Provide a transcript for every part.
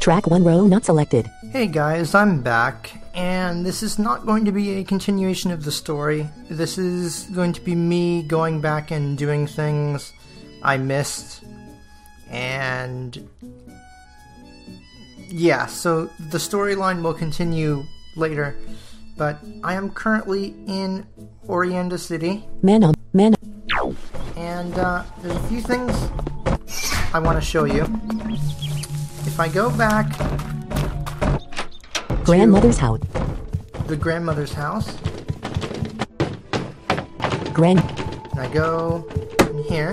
Track 1 row not selected. Hey guys, I'm back, and this is not going to be a continuation of the story. This is going to be me going back and doing things I missed, and yeah, so the storyline will continue later, but I am currently in Orienda City. Man. And there's a few things I want to show you. If I go back Grandmother's house. The grandmother's house, Grand. and I go in here.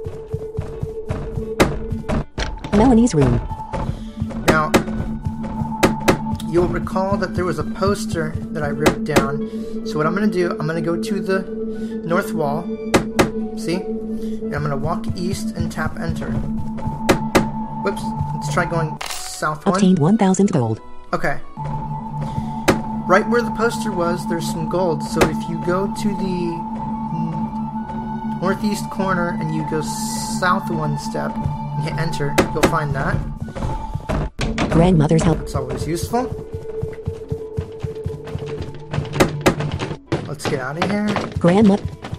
Melanie's room. Now, you'll recall that there was a poster that I ripped down. So what I'm going to do, I'm going to go to the north wall. See? And I'm going to walk east and tap enter. Whoops. Let's try going south one. Obtained 1,000 gold. Okay. Right where the poster was, there's some gold. So if you go to the northeast corner and you go south one step and hit enter, you'll find that. Grandmother's house. It's always useful. Let's get out of here. Grandma.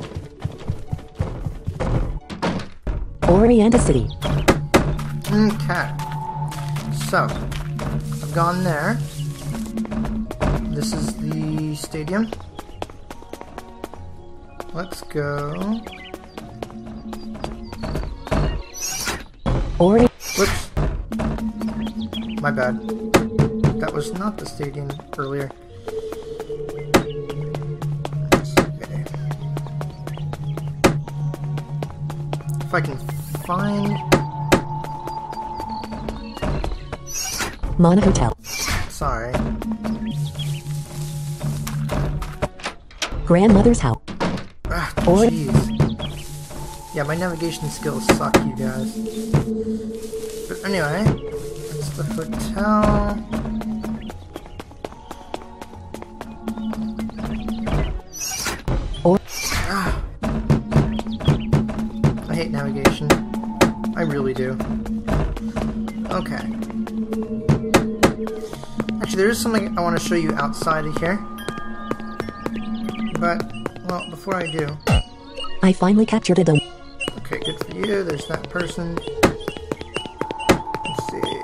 Orienda City. Okay. So, I've gone there. This is the stadium. Let's go. Whoops. My bad. That was not the stadium earlier. Okay. If I can find Mana Hotel. Sorry. Grandmother's house. Ah, Or- jeez. Yeah, my navigation skills suck, you guys. But anyway, that's the hotel. Or- Ah. I hate navigation. I really do. Okay. Actually, there is something I want to show you outside of here. But, well, before I do... I finally captured a dome. Okay, good for you. There's that person. Let's see.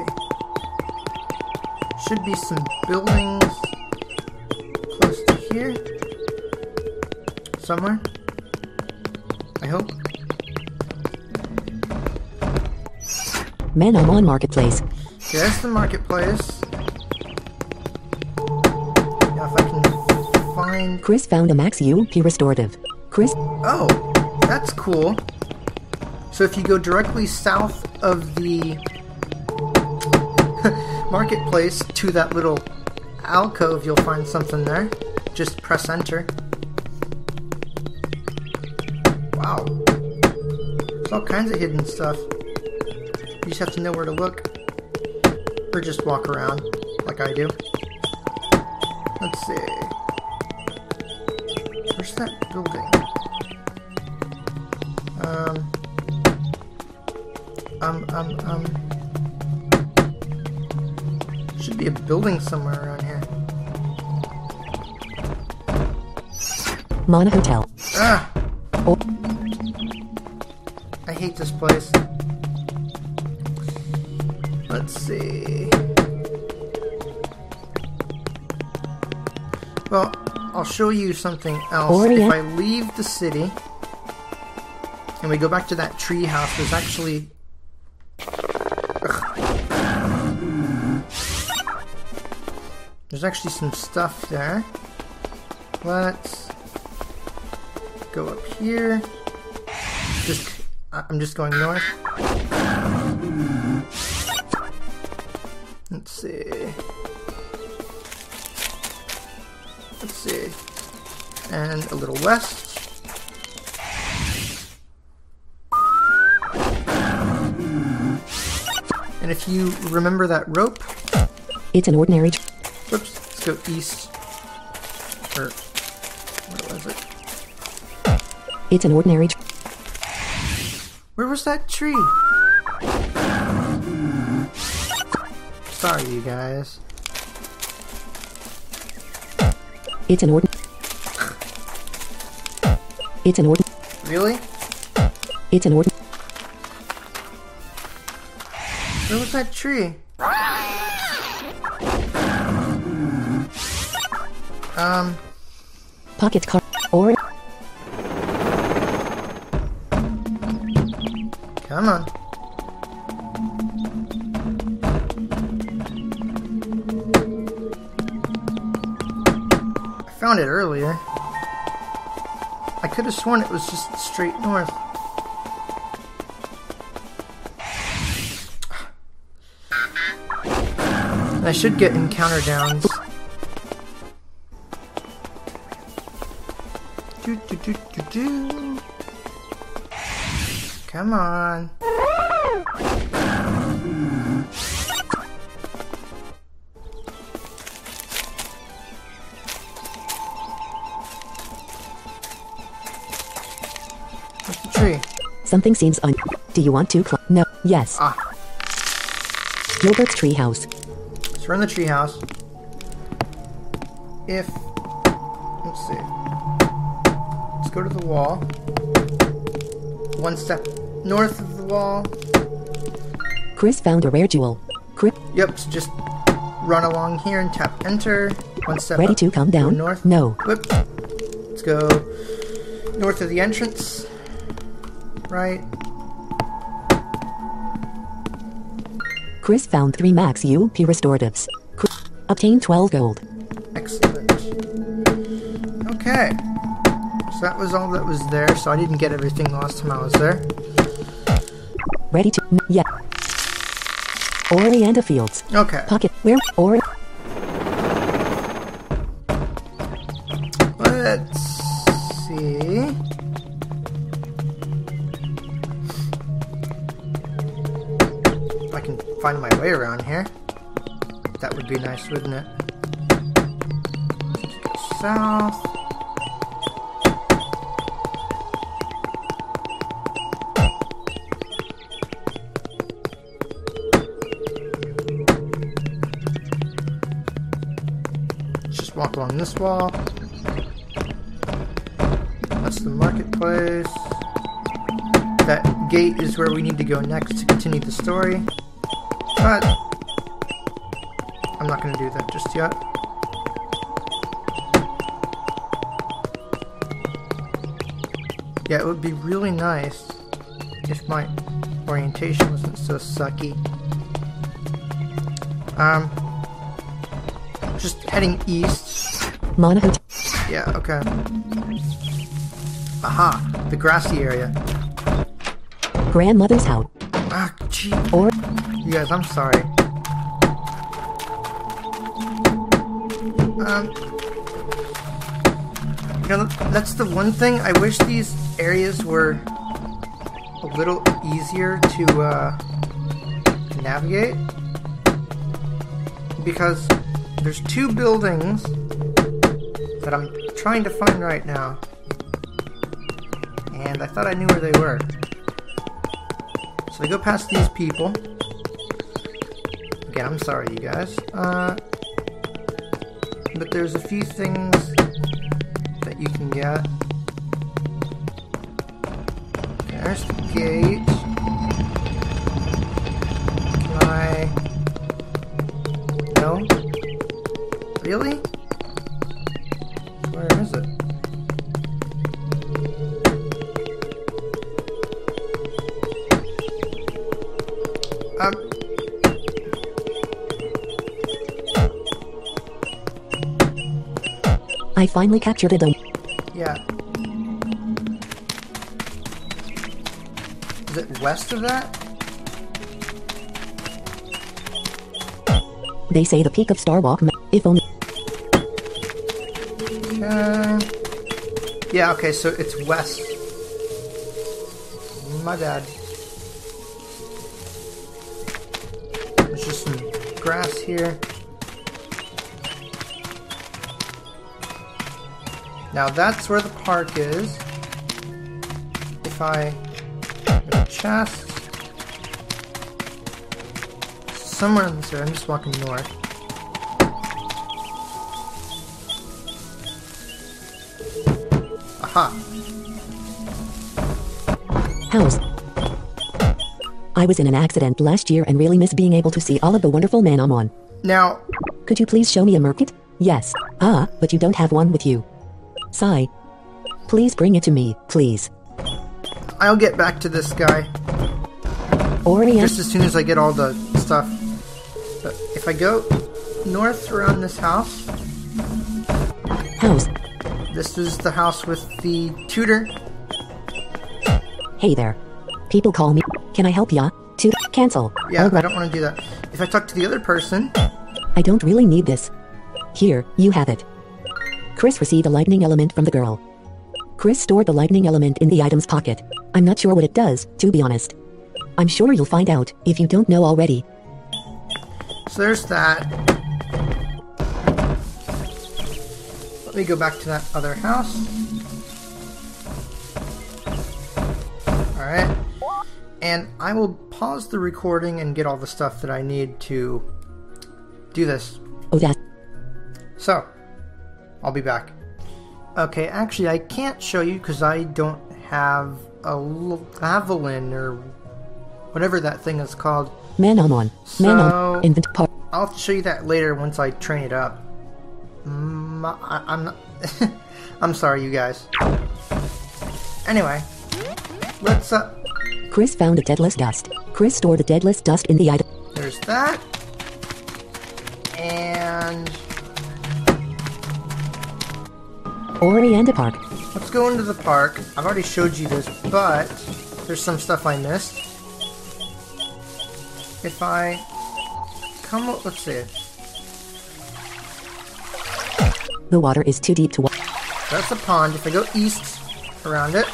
Should be some buildings close to here. Somewhere. I hope. Manamon Marketplace. Okay, that's the marketplace. Now if I can find... Chris found a Max UP restorative. Chris. Oh, that's cool. So if you go directly south of the marketplace to that little alcove, you'll find something there. Just press enter. Wow. There's all kinds of hidden stuff. You just have to know where to look. Or just walk around, like I do. Let's see. Where's that building? Should be a building somewhere around here. Mana Hotel. Ah! Or- I hate this place. Let's see. Well, I'll show you something else. If I leave the city and we go back to that tree house, there's actually... There's actually some stuff there. Let's go up here. I'm just going north. Let's see. Let's see. And a little west. And if you remember that rope... It's an ordinary... Whoops, let's go east. Or, where was it? It's an ordinary... Where was that tree? sorry, you guys. It's an It's an Really? It's an Where was that tree? Pocket car or Come on. I found it earlier. I could have sworn it was just straight north. I should get encounter downs. Do. Come on. What's the tree? something seems Do you want to No. Yes. Ah. Gilbert's treehouse. So we're in the treehouse. Let's see. Let's go to the wall. One step north of the wall. Chris found a rare jewel. Chris, Yep, so just run along here and tap enter. One step ready up. to come down? Go north. No. Whoop. Let's go north of the entrance. Right. Chris found 3 max UP restoratives. Obtain 12 gold. Excellent. Okay. So that was all that was there, so I didn't get everything last time I was there. Ready to Yeah. Orienta Fields. Okay. Pocket where or Let's see. If I can find my way around here. That would be nice, wouldn't it? Let's go south. Just walk along this wall. That's the marketplace. That gate is where we need to go next to continue the story. But I'm not going to do that just yet. Yeah, it would be really nice if my orientation wasn't so sucky. Just heading east. Monaco. Yeah, okay. Aha, the grassy area. Grandmother's house. Ah, gee. Or You guys, I'm sorry. You know, that's the one thing. I wish these areas were a little easier to navigate. Because there's 2 buildings that I'm trying to find right now. And I thought I knew where they were. So I go past these people. Again, I'm sorry, you guys. But there's a few things that you can get. There's the gate. Can I... No? Really? Where is it? I finally captured it. Yeah. Is it west of that? They say the peak of Starwalk. If only. Yeah, okay, so it's west. My bad. There's just some grass here. Now that's where the park is. If I get a chest, somewhere in this area. I'm just walking north. Aha. House. I was in an accident last year and really miss being able to see all of the wonderful men I'm on. Now, Could you please show me a merkit? Yes. Ah, but you don't have one with you. Sigh. Please bring it to me, please. I'll get back to this guy Orient. just as soon as I get all the stuff. But if I go north around this house, House. this is the house with the tutor. Hey there. People call me. Can I help ya? To cancel. Yeah, Alright. I don't want to do that. If I talk to the other person, I don't really need this. Here, you have it. Chris received a lightning element from the girl. Chris stored the lightning element in the item's pocket. I'm not sure what it does, to be honest. I'm sure you'll find out, if you don't know already. so there's that. Let me go back to that other house. Alright. And I will pause the recording and get all the stuff that I need to do this. Oh, that. So, I'll be back. Okay, actually, I can't show you because I don't have a javelin or whatever that thing is called. Man on. Man So- on. Invent part. I'll have to show you that later once I train it up. I'm not. I'm sorry, you guys. Anyway, let's. Chris found a deadless dust. Chris stored the deadless dust in the item. There's that. And Orienta Park. let's go into the park. I've already showed you this, but there's some stuff I missed. If I come, let's see. The water is too deep to walk. That's a pond. If I go east around it.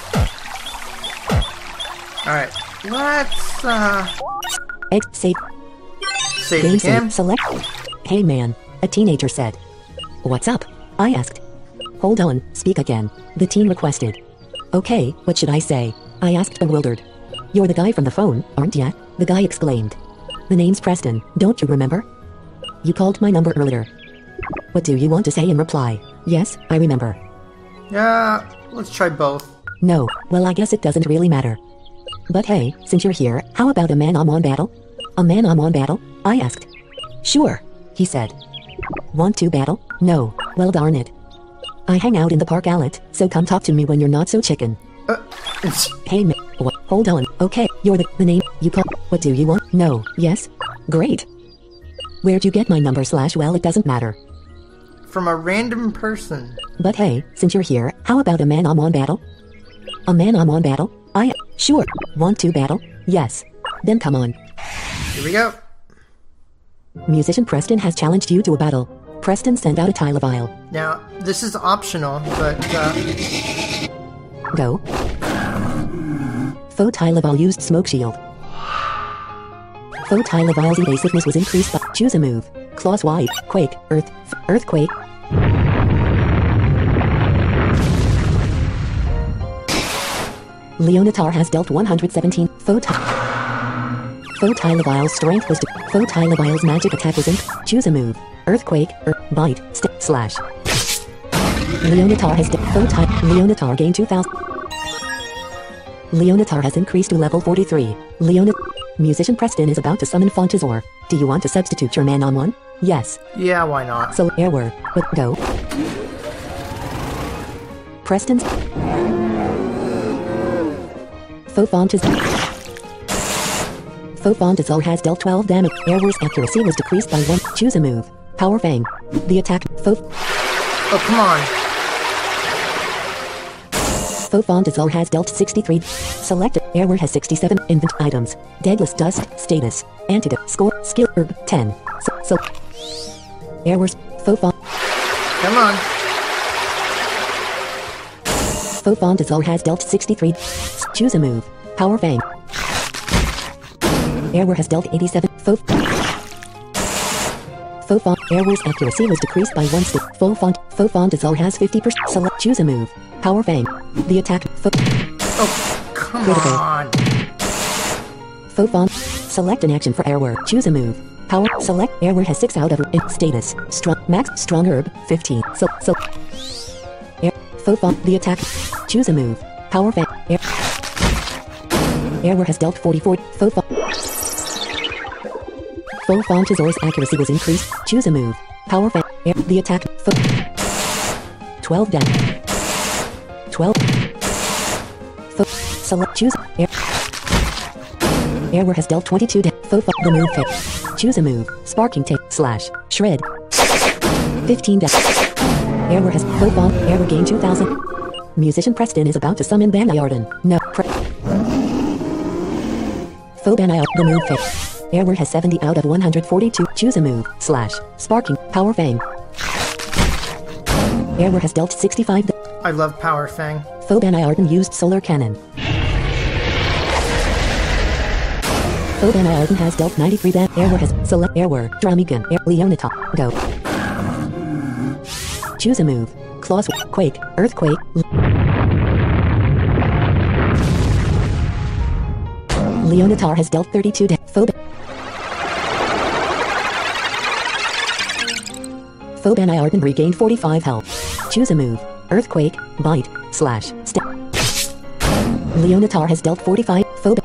Alright, let's Save. save Game the save. game. Select. Hey man. A teenager said. What's up? I asked. Hold on. Speak again. The teen requested. Okay, what should I say? I asked bewildered. You're the guy from the phone, aren't ya? The guy exclaimed. The name's Preston, don't you remember? You called my number earlier. What do you want to say in reply? Yes, I remember. Yeah, let's try both. No, well I guess it doesn't really matter. But hey, since you're here, how about a man-on-one battle? A man-on-one battle? I asked. Sure, he said. Want to battle? No, well darn it. I hang out in the park outlet, so come talk to me when you're not so chicken. Hey man, what? Hold on, okay, you're the name, you call, what do you want? No, yes? Great. Where'd you get my number / well it doesn't matter. From a random person. But hey, since you're here, how about a man-on-one battle? A man-on-one battle? Sure. Want to battle? Yes. Then come on. Here we go. Musician Preston has challenged you to a battle. Preston sent out a tile vial. Now, this is optional, but Go. Faux tile vial used smoke shield. Faux tile vial's evasiveness was increased by choose a move. Claws wide. Quake. Earthquake. Leonatar has dealt 117. Faux tile vial's strength was Faux tile vial's magic attack was in. Choose a move. Earthquake. Bite. Slash. Leonatar has Leonatar gained 2000. Leonatar has increased to level 43. Musician Preston is about to summon Fontazor. Do you want to substitute your man-on-one? Yes. yeah, why not? So airword. But go. Preston's Faux Fontazor has dealt 12 damage. Airword's accuracy was decreased by 1. Choose a move. Power Fang. The attack. Oh, come on. Faux Fontazor has dealt 63. Selected. Airword has 67. Invent items. Deadless Dust. Status. Antidote. Score. Skill. Herb. 10. So. Airword's Faux Come on. Fontazor has dealt 63. Choose a move. Power Fang. Airword has dealt 87. Airword's accuracy was decreased by 1 stick. Faux Fontazor has 50%. Select. Choose a move. Power Fang. The attack. Oh, come Critical. on. Select an action for Airword. Choose a move. Power. Select. Airware has 6 out of status. Strong. Max. Strong herb. 15. So. Air. Faux font. The attack. Choose a move. Power fan. Air. Airware has dealt 44. Faux font. Faux Fontazore's accuracy was increased. Choose a move. Power fan. Air. The attack. 12 damage. 12. Select. Choose. Air. Airware has dealt 22 damage. The move pick. Choose a move. Sparking tape. Slash. Shred. 15 damage. Airware has. Bomb. Airware gain 2000. Musician Preston is about to summon Banayarden. No. Banayarden. The move pick. Airware has 70 out of 142. Choose a move. Slash. Sparking. Power Fang. Airware has dealt 65. I love Power Fang. Banayarden used Solar Cannon. Banayarden has dealt 93 damage. Airware has. Select. Airware. Dramigan. Leonita. Go. Choose a move. Claws. Quake. Earthquake. Leonatar has dealt 32 damage. Banayarden regained 45 health. Choose a move. Earthquake. Bite. Slash. Step. Leonatar has dealt 45.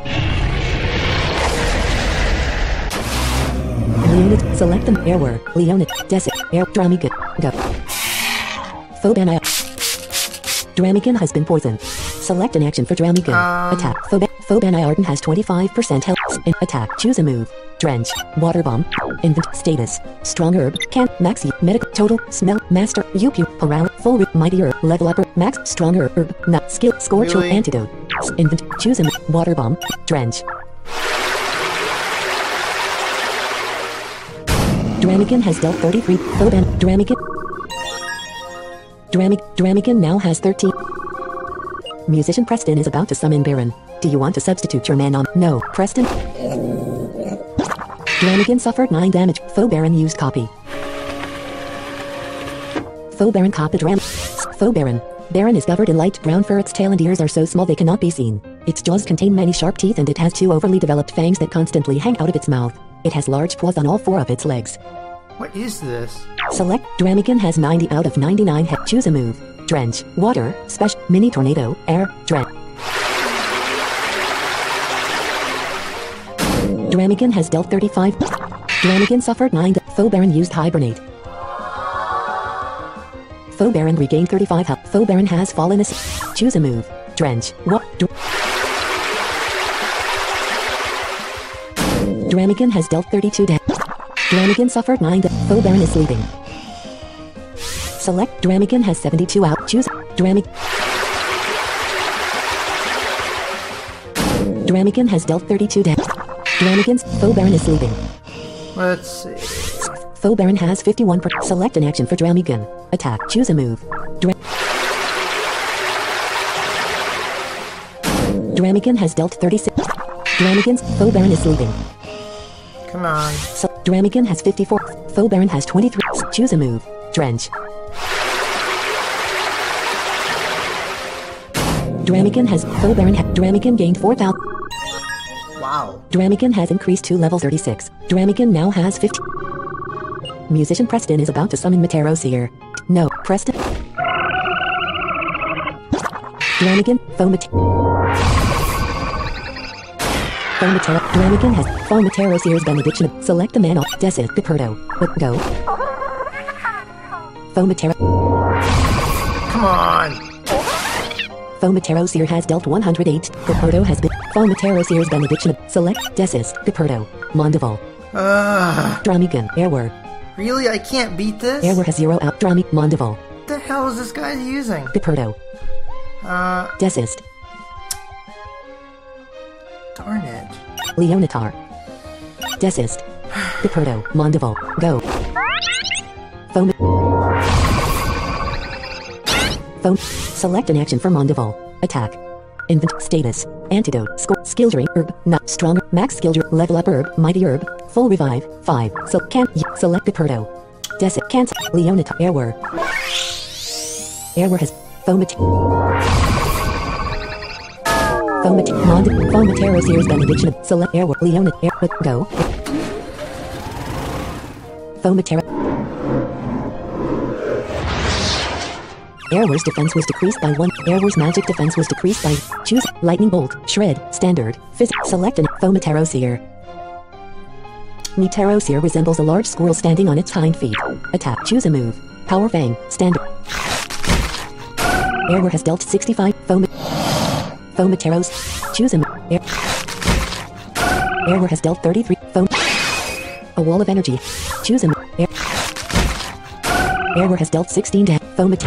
Leonid. Select them. Airware. Leonid. Desit. Air. Dramigan. Go. Dramigan has been poisoned. Select an action for Dramigan. Attack. Banayarden has 25% health. Attack. Choose a move. Drench. Water bomb. Invent. Status. Strong herb. Can. Max. Medical. Total. Smell. Master. UP. Paralysis. Full. Mighty herb. Level upper. Max. Strong herb. Nut. Skill. Score. Really? Antidote. Invent. Choose a move. Water bomb. Drench. Dramigan has dealt 33. Dramigan now has 13. Musician Preston is about to summon Baron. Do you want to substitute your man on? No. Preston. Dramigan suffered 9 damage. Baron used copy. Baron copied Baron. Baron is covered in light brown fur. Its tail and ears are so small they cannot be seen. Its jaws contain many sharp teeth and it has 2 overly developed fangs that constantly hang out of its mouth. It has large paws on all 4 of its legs. What is this? Select. Dramigan has 90 out of 99 health. Choose a move. Drench. Water. Special. Mini tornado. Air. Drench. Dramigan has dealt 35. Dramigan suffered 9. Baron used hibernate. Baron regained 35 health. Baron has fallen asleep. Choose a move. Drench. What? Dramigan has dealt 32 damage. Dramigan suffered 9 damage. Baron is sleeping. Select. Dramigan has 72 out. Choose. Dramigan has dealt 32 damage. Dramigan's. Baron is sleeping. Let's see. Baron has 51%. Select an action for Dramigan. Attack. Choose a move. Dramigan has dealt 36. Dramigan's. Baron is sleeping. Come on. Dramigan has 54. Baron has 23. Choose a move. Drench. Dramigan has. Dramigan gained 4,000. Wow. Dramigan has increased to level 36. Dramigan now has 50. Musician Preston is about to summon Meteorosier. No. Preston. Dramigan. Dramigan has Meteorosier's benediction. Select the man off. Desit. Caperto. Go. Come on. Meteorosier has dealt 108. Caperto has been. Meteorosier's benediction. Select. Desis. Caperto. Mondival. Dramigan. Airware. Really? I can't beat this? Airware has 0 out. Mondival. What the hell is this guy using? Caperto. Desist. Darn it. Leonatar. Desist. Caperto. Mondival. Go. Select an action for Mondival. Attack. Invent. Status. Antidote. Score. Skill drink. Herb. Not stronger. Max skill drink. Level up herb. Mighty herb. Full revive. 5. So can't. Select Caperto. Desit. Cancel. Leonatar. Airware. Airware has. Meteorosier's benediction. Select Airware. Go. Go. Foam Meteorosier's benediction. Select Airware. Leonatar. Airware. Airware has. Foam Meteorosier's benediction. Select Airware. Leonatar. Airware. Airware has. Foam Meteorosier's benediction. Select Airware. Leonatar. Airware. Go. Fomatera. Air War's defense was decreased by 1. Air War's magic defense was decreased by. Choose Lightning Bolt, Shred, Standard, Select an Fomateroseer. Neteroseer resembles a large squirrel standing on its hind feet. Attack. Choose a move. Power Fang, Standard. Air War has dealt 65. Fomateros. Choose a move. Air War has dealt 33. A wall of energy. Choose a move. Air War has dealt 16 damage.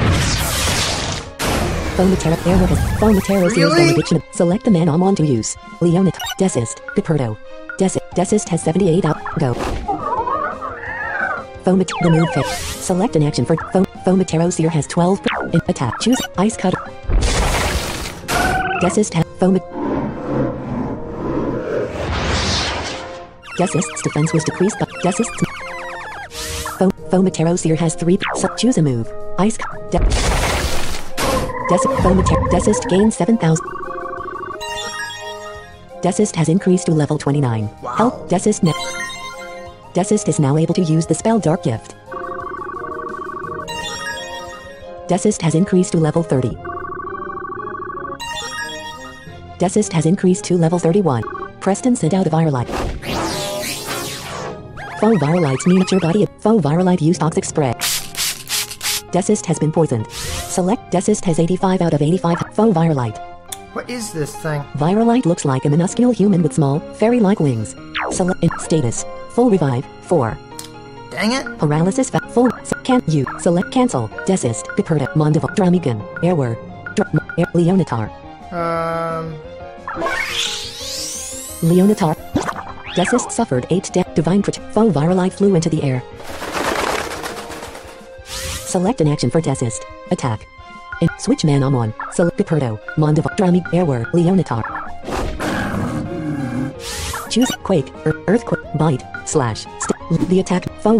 Fomatero. Air War has. Fomateros is benediction. Select the man Amon to use. Leonid. Desist. Geperdo. Desist has 78 out. Go. The move fit. Select an action for Fomateroseer has 12. Attack. Choose Ice Cutter. Desist has Desist's defense was decreased by Desist's. Fomateroseer has 3. Choose a move. Ice Desist gains 7,000. Desist has increased to level 29. Wow. Help Desist next. Desist is now able to use the spell Dark Gift. Desist has increased to level 30. Desist has increased to level 31. Preston sent out a Viralite. Foe Viralite's miniature body. Foe Viralite used Toxic Spray. Desist has been poisoned. Select Desist has 85 out of 85. Foe Viralite. What is this thing? Viralite looks like a minuscule human with small, fairy-like wings. Select status. Full revive. 4. Dang it. Paralysis. Full. Can't you. Select cancel. Desist. Geperda. Mondival. Dramigan. Airwar. Leonatar. Leonatar. Desist suffered 8 death. Divine Foe Viralite flew into the air. Select an action for Desist. Attack. Switch man Amon. Select Geperdo. Mondival. Drami. Airwar. Leonatar. Choose Quake. Earthquake. Bite. Slash. The attack. Foe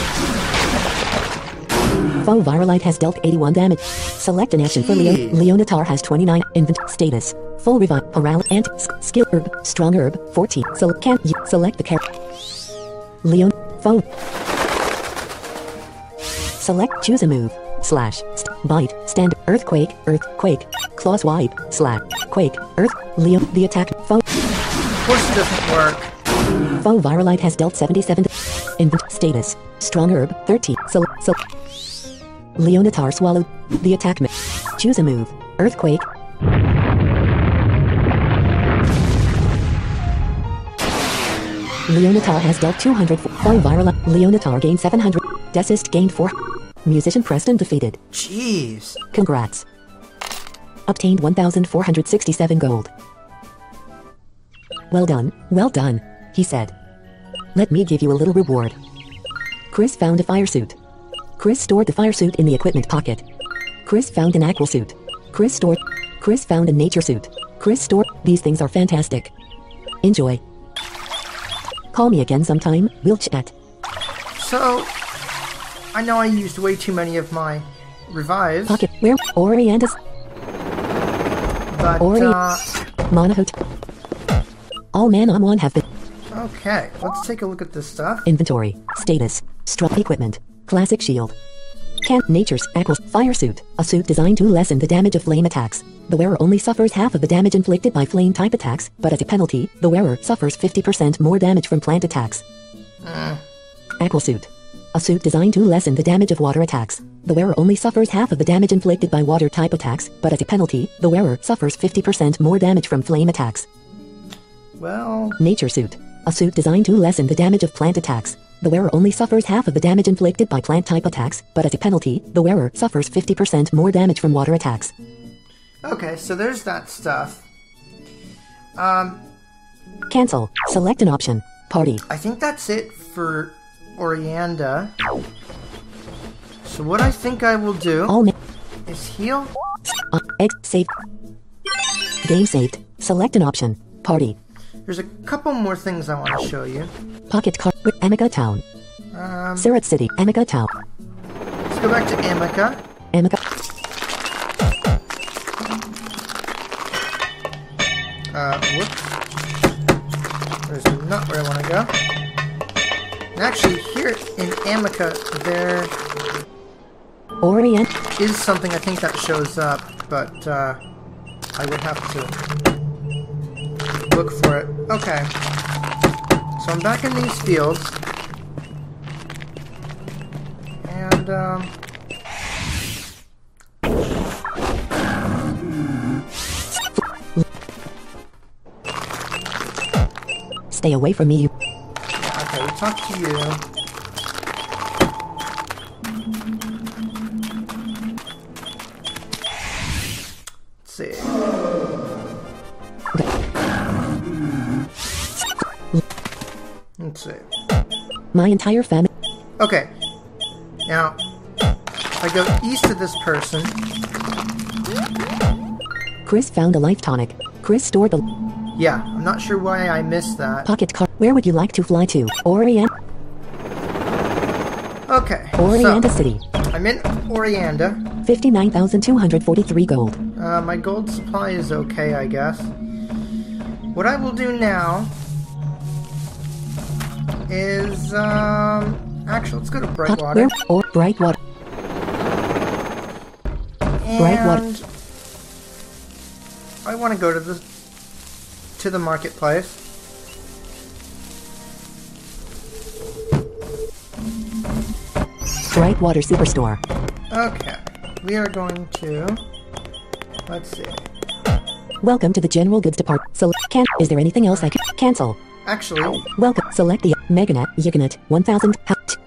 Viralite has dealt 81 damage. Select an action for Leonatar has 29. Status. Full revive. And skill herb. Strong herb. 14. Select the character. Foe. Select. Choose a move. Slash. Bite. Stand. Earthquake. Claw swipe. Slash. Quake. The attack. Foe. Of course it doesn't work. Foe Viralite has dealt 77. Status. Strong herb. 13. Leonatar swallowed. The attack. Choose a move. Earthquake. Leonatar has dealt 200. Foe Viralite. Leonatar gained 700. Desist gained 4. Musician Preston defeated. Jeez. Congrats. Obtained 1,467 gold. Well done, he said. Let me give you a little reward. Chris found a fire suit. Chris stored the fire suit in the equipment pocket. Chris found an aqua suit. Chris found a nature suit. These things are fantastic. Enjoy. Call me again sometime, we'll chat. So, I know I used way too many of my revives. Pocket, where? Oriantis. But, Monahot. All man on one have been. Okay, let's take a look at this stuff. Inventory. Status. Strong equipment. Classic shield. Nature's Aqua fire suit. A suit designed to lessen the damage of flame attacks. The wearer only suffers half of the damage inflicted by flame type attacks, but as a penalty, the wearer suffers 50% more damage from plant attacks. Aqua suit. A suit designed to lessen the damage of water attacks. The wearer only suffers half of the damage inflicted by water type attacks, but as a penalty, the wearer suffers 50% more damage from flame attacks. Well... Nature suit. A suit designed to lessen the damage of plant attacks. The wearer only suffers half of the damage inflicted by plant type attacks, but as a penalty, the wearer suffers 50% more damage from water attacks. Okay, so there's that stuff. Cancel. Select an option. Party. I think that's it for Orianda. So what I think I will do is heal. Save. Game saved. Select an option. Party. There's a couple more things I want to show you. Pocket card. Amica Town. Sarat City. Amica Town. Let's go back to Amica. Amica. Whoops. There's not where I want to go. And actually, here in Amica, there Orient. is something I think that shows up, but I would have to look for it. Okay. So I'm back in these fields. And, Stay away from me, you. okay, we talked to you. Let's see. Let's see. My entire family. Okay. Now, if I go east of this person, Chris found a life tonic. Chris stored the yeah, I'm not sure why I missed that. pocket car. Where would you like to fly to? Orient. Okay, Orianda so City. I'm in Orianda. 59,243 gold. My gold supply is okay, I guess. What I will do now is, actually, let's go to Brightwater. Where? Or Brightwater. Brightwater. And I want to go to the marketplace. Brightwater Superstore. Okay, we are going to, let's see. Welcome to the General Goods Department. Is there anything else I can cancel? Actually, Welcome. Select the Meganet, Yiganet, 1,000,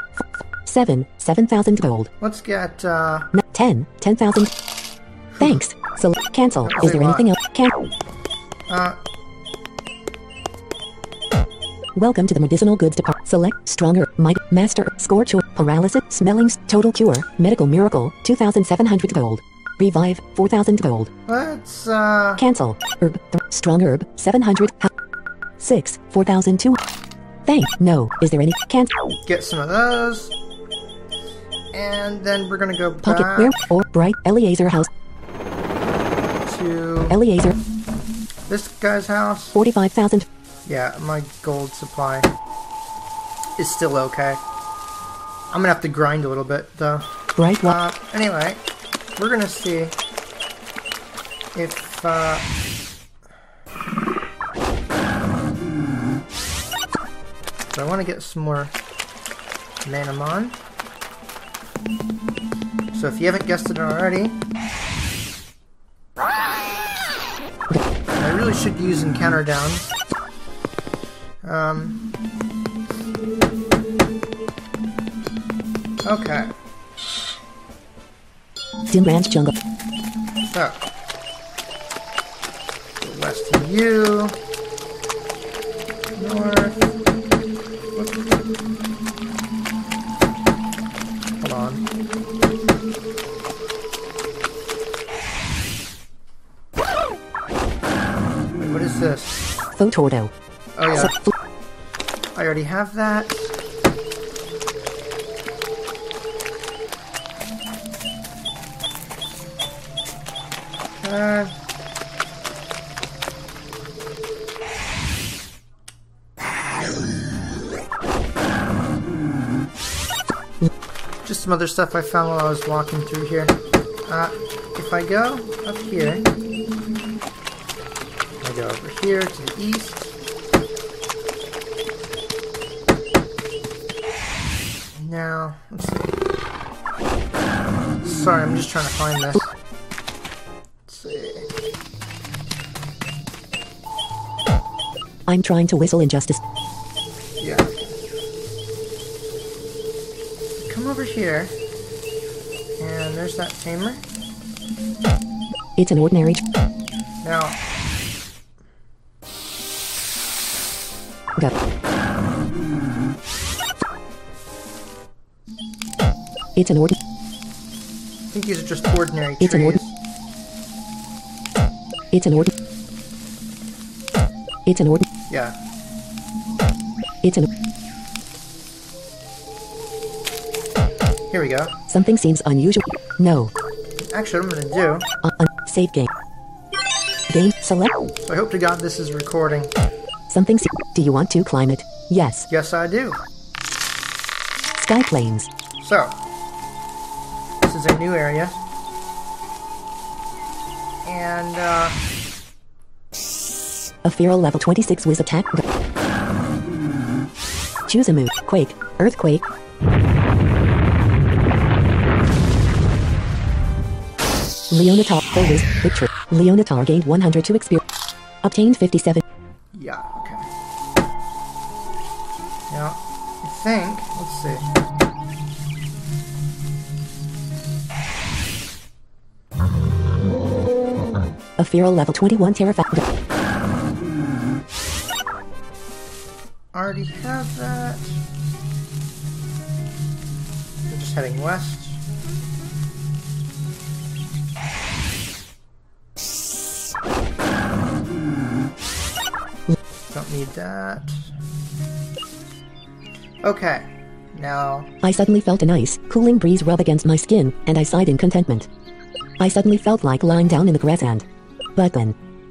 7,000 gold. let's get, 10,000. Thanks. Select cancel. Is there anything else? Welcome to the Medicinal Goods Department. Select Stronger, Might, Master, Scorch, Paralysis, Smellings, Total Cure, Medical Miracle, 2,700 gold. Revive, 4,000 gold. let's, Cancel. Herb, Strong Herb, 700. 6, 4,002. Thanks. No. Is there any? Cancel. get some of those. And then we're gonna go Pocket. back Where? Or Bright. Eliezer House. to Eliezer. this guy's house. 45,000. Yeah, my gold supply is still okay. I'm gonna have to grind a little bit, though. Bright. Anyway, we're gonna see if, so I want to get some more Manamon. So if you haven't guessed it already, I really should use Encounter Downs. Okay. Dim Ranch Jungle. So, west of you, north. Hold on. Wait, what is this? Photordo. Oh yeah, I already have that. Just some other stuff I found while I was walking through here. If I go up here, I go over here to the east. Now, let's see. Sorry, I'm just trying to find this. Let's see. I'm trying to whistle injustice. Yeah. Come over here. And there's that tamer. It's an ordinary. Now, Go. It's an ordinary. I think these are just ordinary It's an trees. It's an ordinary. It's an ordinary. Yeah. It's an. Here we go. Something seems unusual. No. Actually, what I'm gonna do, Save game. Game select. so I hope to God this is recording. Something. Do you want to climb it? Yes. Yes, I do. Sky Plains. So, this is a new area. And, A feral level 26 whiz attack. Choose a move. Quake. Earthquake. Leonatar. Full whiz. Victory. Leonatar gained 102 experience. Obtained 57. yeah, okay. Now, I think, let's see. A feral level 21 Terrified. Already have that. We're just heading west. Don't need that. Okay, now... I suddenly felt a nice, cooling breeze rub against my skin, and I sighed in contentment. I suddenly felt like lying down in the grass and... But then...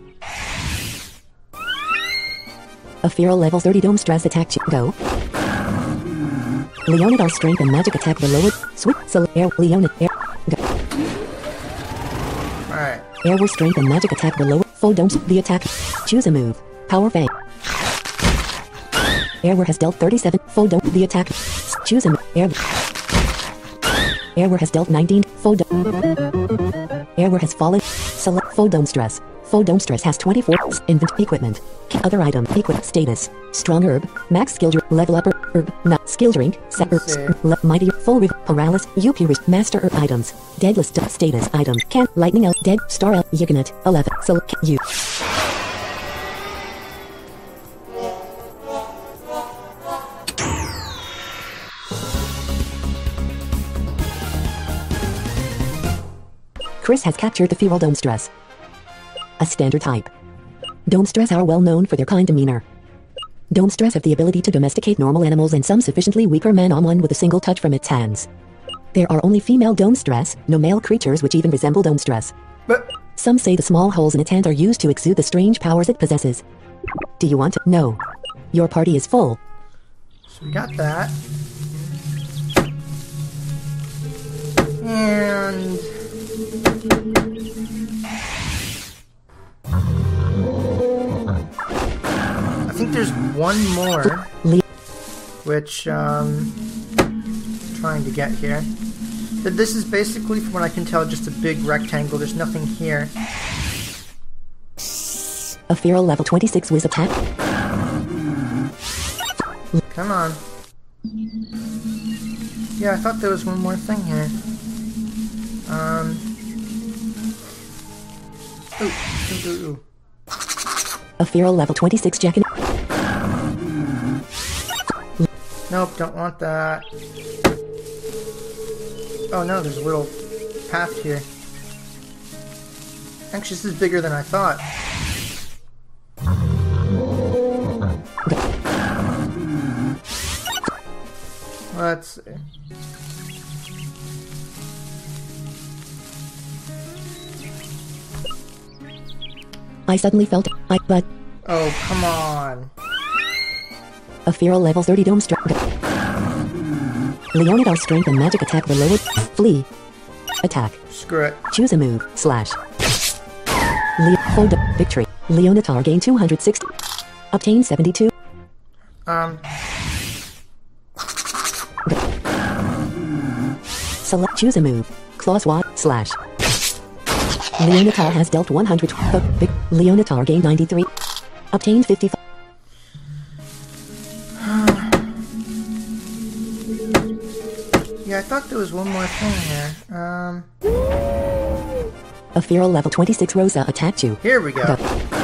A feral level 30 dome stress attack go. Leonidar strength and magic attack the lowered. Sweep, air, Leonid, air, go. Alright. Airwar strength and magic attack the lower. Full dome, the attack. Choose a move. Power Fang. Airwar has dealt 37. Full dome, the attack. Choose a move. Airwar has dealt 19. Full dome. Airwar has fallen. Select full dome stress. Full dome stress has 24. Invent equipment. Other item. Equip status. Strong herb. Max skill drink. Level up herb. Not skill drink. Set herbs. Mighty. Full rev. Paralysis. UP master herb items. Deadless status items. Can lightning out. Dead star out. Yignet. 11. Select you. Chris has captured the feral dome stress. A standard type. Dome stress are well known for their kind demeanor. Dome stress have the ability to domesticate normal animals and some sufficiently weaker man on one with a single touch from its hands. There are only female dome stress, no male creatures which even resemble dome stress. But Some say the small holes in its hands are used to exude the strange powers it possesses. Do you want to? No. Your party is full. so we got that. And... I think there's one more, which, trying to get here. But this is basically, from what I can tell, just a big rectangle. There's nothing here. A feral level 26 whiz attack. Come on. Yeah, I thought there was one more thing here. Ooh. A feral level 26 jacket. Nope, don't want that. Oh no, there's a little path here. Actually, this is bigger than I thought. Let's see. I suddenly felt but Oh, come on. a feral level 30 dome strike. Leonidar strength and magic attack the lowered. Flee. Attack. Screw it. Choose a move. Slash. Full victory. Leonatar gain 260. Obtain 72. Select choose a move. Claw swat. Slash. Leonatar has dealt 100. Leonatar gained 93. Obtained 55. Yeah, I thought there was one more thing here. A feral level 26 Rosa attacked you. Here we go.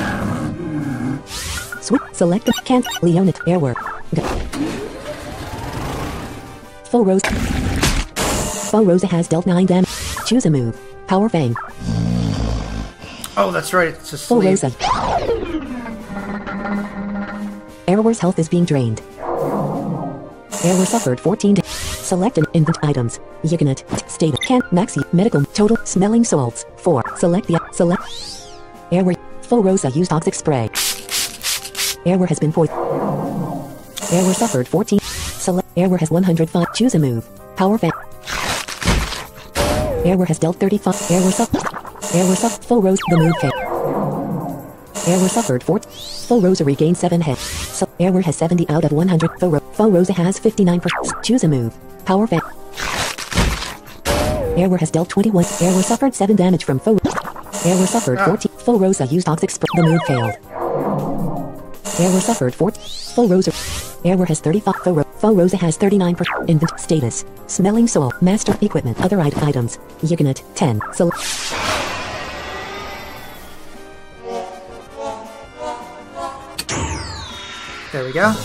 Sweep. Select the can't. Leonid. Airwork. Full Rosa. Full Rosa has dealt 9 damage. Choose a move. Power Fang. Oh, that's right. It's a Full sleeve. Rosa. Airwar's health is being drained. Airwar suffered 14 damage. Select an invent items. Yignet. State. Can't. Maxi. Medical. Total. Smelling salts. 4. Select the. Select. Airwar. Full Rosa used toxic spray. Airwar has been poisoned. Airwar suffered 14. Select. Airware has 105. Choose a move. Power fan. Airware has dealt 35. Airware suffered. Airware suffered. Full rose. The move failed. Airware suffered 4. Full Rosa regained 7 hit. So Airware has 70 out of 100. Full Rosa has 59%. Choose a move. Power fan. Airware has dealt 21. Airware suffered 7 damage from Full. Airware suffered 14. Full Rosa used Toxic Spray. The move failed. Airware suffered 4. Full Rosa. Airware has 35. Full Rosa has 39%. Invent status. Smelling Soul. Master equipment. Other items. Yignit 10. So. There we go.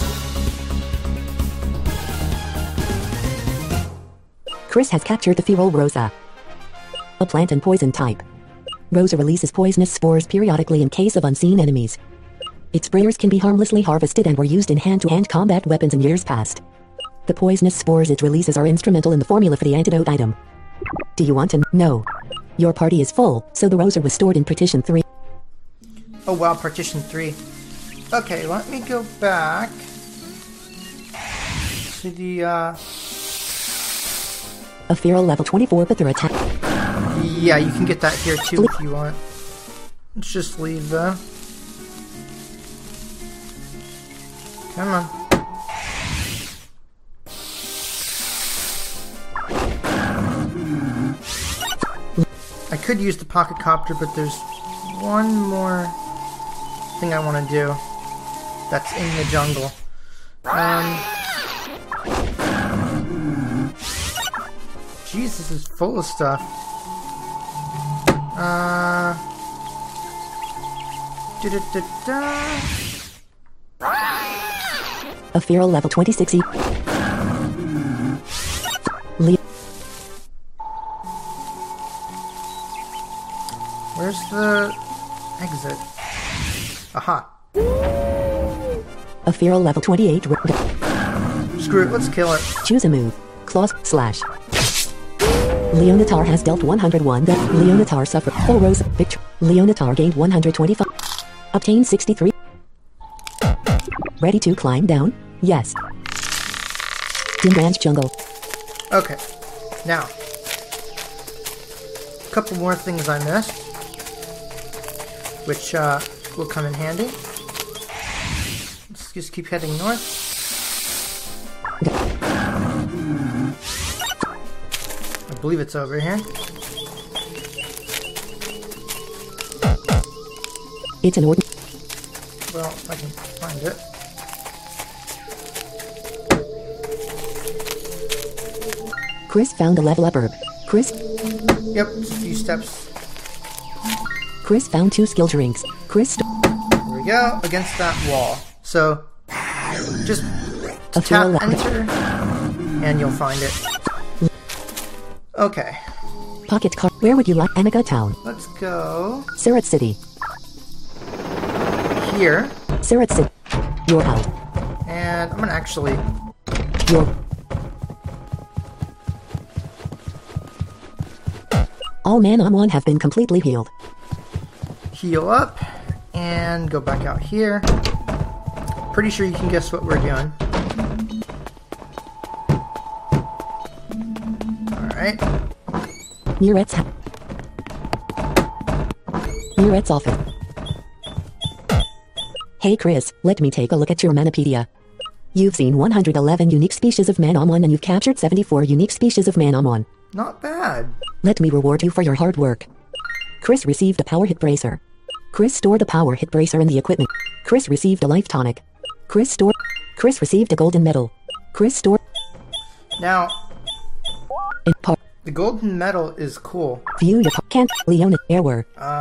Chris has captured the feral Rosa. A plant and poison type. Rosa releases poisonous spores periodically in case of unseen enemies. Its sprayers can be harmlessly harvested and were used in hand-to-hand combat weapons in years past. The poisonous spores it releases are instrumental in the formula for the antidote item. Do you want to know? Your party is full, so the Rosa was stored in Partition 3. Oh wow, Partition 3. Okay, let me go back to the, A feral level 24 Pithra attack. Yeah, you can get that here too if you want. Let's just leave though. Come on. I could use the pocket copter, but there's one more thing I want to do that's in the jungle. Jeez, this is full of stuff. A feral level 26 Where's the exit? Aha. A feral level 28 Screw it, let's kill it. Choose a move. Claws slash. Leonatar has dealt 101 death. Leonatar suffered. Full Rose. Victory. Leonatar gained 125. Obtained 63. Ready to climb down? Yes. Dim Branch Jungle. Okay. Now. A couple more things I missed. Which will come in handy. Let's just keep heading north. I believe it's over here. It's an order. Well, I can find it. Chris found a level up herb. Chris Yep, it's a few steps. found 2 skill drinks. There we go, against that wall. So, just a tap enter, and you'll find it. Okay. Pocket card. Where would you like? Amica Town. Let's go Sirat City. here. Sirat City. Your out. And I'm gonna actually... Your. All Man-on-One have been completely healed. heal up, and go back out here. Pretty sure you can guess what we're doing. Alright. Muret's office. Hey Chris, let me take a look at your Manopedia. You've seen 111 unique species of Man-on-One and you've captured 74 unique species of Man-on-One. Not bad. Let me reward you for your hard work. Chris received a power hit bracer. Chris stored a power hit bracer in the equipment. Chris received a life tonic. Chris received a golden medal. Chris stored... Now, the golden medal is cool. View your... Can't... Leona... Airware.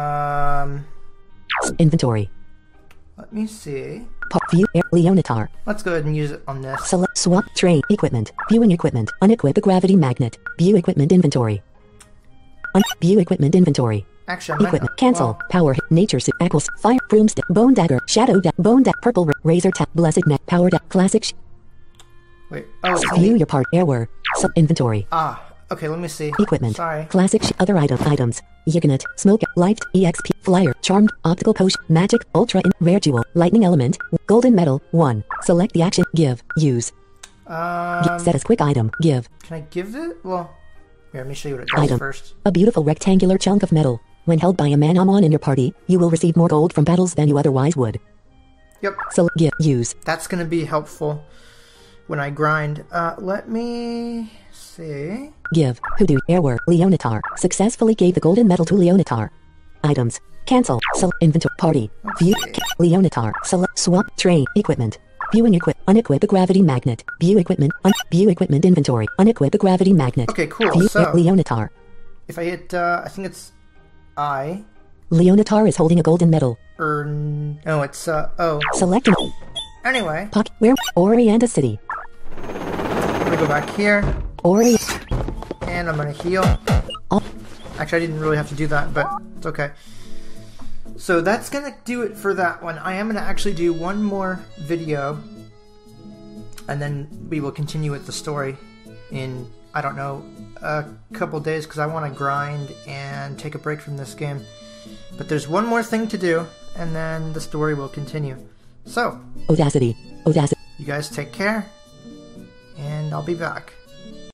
Inventory. Let me see. View... Leonatar. Let's go ahead and use it on this. Select... Swap... Train... Equipment. Viewing equipment. Unequip a gravity magnet. View equipment inventory. View equipment inventory. Actually, equipment. Cancel. Power hit. Nature suit. Aquas. Fire. Broomstick. Bone dagger. Shadow dagger. Bone dagger. Purple. Razor tap. Blessed neck. Power dagger. Classic. Wait. Oh, view your part. Airware. Sub inventory. Ah. Okay. Let me see. Equipment. Sorry. Classic. Other items. Yignit. Smoke. Light. EXP. Flyer. Charmed. Optical potion. Magic. Ultra. Rare jewel. Lightning element. Golden medal. 1. Select the action. Give. Use. Set as quick item. Give. Can I give it? Well, here, let me show you what it does Item. first. A beautiful rectangular chunk of metal. When held by a man-on-one in your party, you will receive more gold from battles than you otherwise would. Yep, So, give. Use. that's going to be helpful when I grind. Let me see. Give. Hoodoo. Airwork. Leonatar. Successfully gave the golden medal to Leonatar. Items. Cancel. Inventory. Party. View. Leonatar. Select. Swap. Train. Equipment. View and equip. Unequip a gravity magnet. View equipment. View equipment inventory. Unequip a gravity magnet. Okay, cool. View So, Leonatar. if I hit, I think it's I, Leonatar is holding a golden medal. no, it's, O. Select an Anyway, pocket. Where? Orianda City. I'm gonna go back here, Ori. and I'm gonna heal. Oh. Actually, I didn't really have to do that, but it's okay. So that's gonna do it for that one. I am gonna actually do one more video, and then we will continue with the story in, I don't know, a couple days, because I want to grind and take a break from this game. But there's one more thing to do, and then the story will continue. So, Audacity. Audacity. you guys take care, and I'll be back.